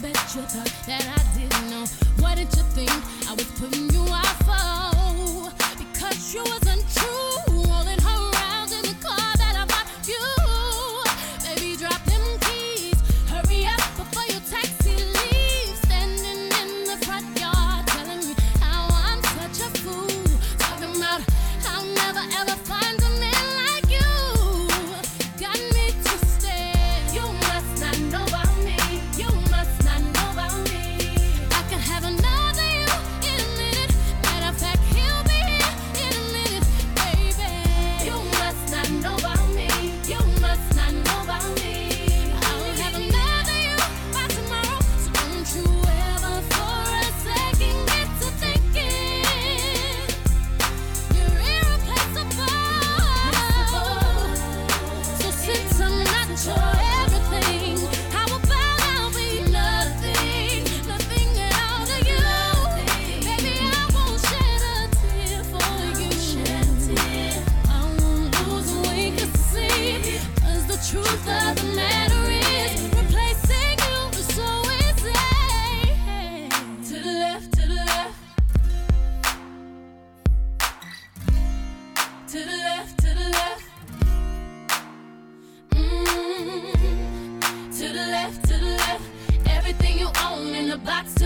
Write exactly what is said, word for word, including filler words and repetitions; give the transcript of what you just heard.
bet you thought that I didn't know. What did you think I was putting you out for? Because you wasn't true, rolling around in the car that I bought you. Baby, drop them keys, hurry up before your taxi leaves. Standing in the front yard, telling me how I'm such a fool. Talking about I'll never ever find a man like you. Got me twisted. You must not know about me. You must not know about me. I can have another you in a minute. Matter of fact, he'll be here in a minute, baby. You must not know about me. You must not know about me. I'll have another you by tomorrow. So don't you ever for a second get to thinking you're irreplaceable. So since I'm not your everything, how about I'll be nothing, nothing at all to you? Baby, I won't shed a tear for you. I won't lose a wink of sleep, 'cause the truth of the matter is replacing you is so easy. To the left, to the left, to the left, to the left. Mm, to the left, to the left. Everything you own in the box